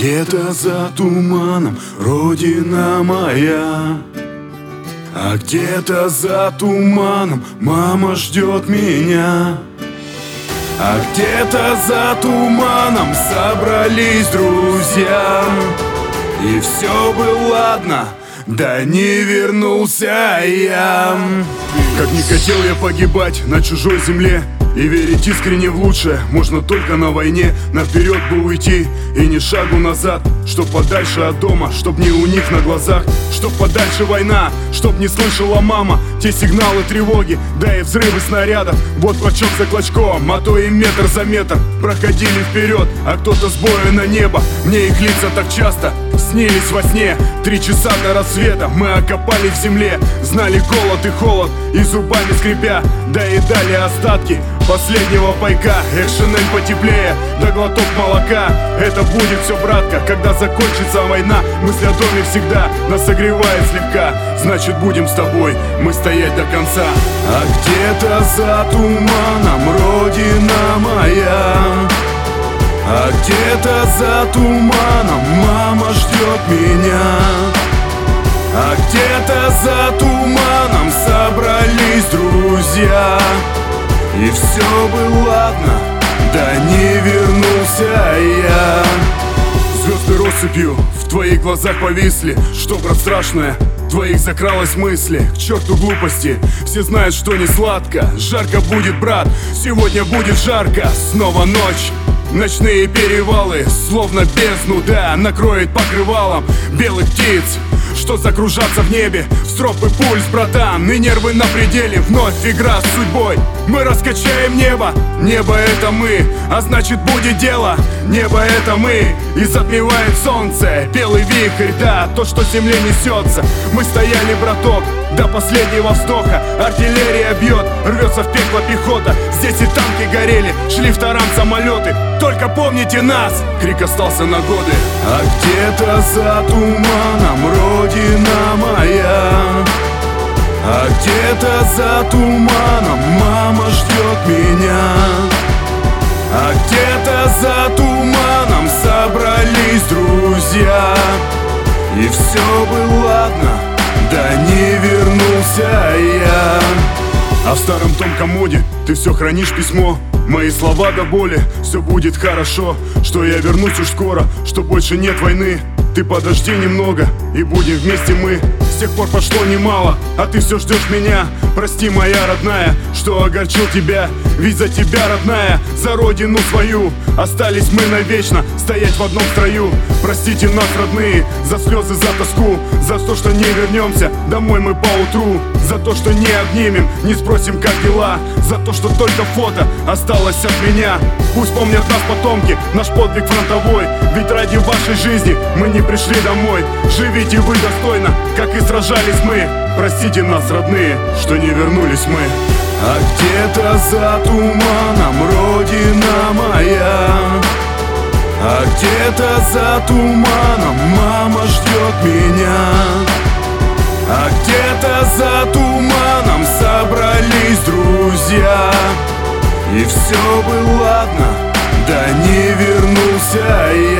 где-то за туманом родина моя, а где-то за туманом мама ждет меня. А где-то за туманом собрались друзья, и все было ладно, да не вернулся я. Как не хотел я погибать на чужой земле и верить искренне в лучшее можно только на войне. Наперед бы уйти и ни шагу назад, чтоб подальше от дома, чтоб не у них на глазах, чтоб подальше война, чтоб не слышала мама те сигналы тревоги, да и взрывы снарядов. Вот клочок за клочком, а то и метр за метр проходили вперед, а кто-то с боя на небо. Мне их лица так часто снились во сне. 3 часа до рассвета мы окопали в земле, знали голод и холод, и зубами скребя доедали остатки последнего пайка. Эх, шинель потеплее, да глоток молока. Это будет все, братка, когда закончится война. Мысль о доме всегда нас согревает слегка. Значит, будем с тобой мы стоять до конца. А где-то за туманом родина моя, а где-то за туманом мама ждет меня. А где-то за туманом собрались друзья, и все было ладно, да не вернулся я. Звезды россыпью в твоих глазах повисли. Что, брат, страшное? В твоих закралась мысли. К черту глупости, все знают, что не сладко. Жарко будет, брат, сегодня будет жарко. Снова ночь, ночные перевалы, словно бездну, да, накроет покрывалом белых птиц, что закружатся в небе. В стропы пульс, братан, и нервы на пределе. Вновь игра с судьбой, мы раскачаем небо. Небо это мы, а значит будет дело. Небо это мы, и затмевает солнце белый вихрь, да, то, что земле несется. Мы стояли, браток, до последнего вздоха. Артиллерия бьет, рвется в пекло пехота. Здесь и танки горели, шли в таран самолеты. Только помните нас, крик остался на годы. А где-то за туманом родина моя, а где-то за туманом мама ждет меня. А где-то за туманом собрались друзья, и все было ладно, да не вернулся я. А в старом том комоде ты все хранишь письмо. Мои слова до боли, все будет хорошо, что я вернусь уж скоро, что больше нет войны. Ты подожди немного, и будем вместе мы. С тех пор прошло немало, а ты все ждешь меня. Прости, моя родная, что огорчил тебя, ведь за тебя, родная, за родину свою остались мы навечно стоять в одном строю. Простите нас, родные, за слезы, за тоску, за то, что не вернемся домой мы поутру, за то, что не обнимем, не спросим, как дела, за то, что только фото осталось от меня. Пусть помнят нас потомки, наш подвиг фронтовой, ведь ради вашей жизни мы не пришли домой. Живите вы достойно, как и сражались мы. Простите нас, родные, что не вернулись мы. А где-то за туманом родина моя, а где-то за туманом мама ждет меня. А где-то за туманом собрались друзья, и все было ладно, да не вернулся я.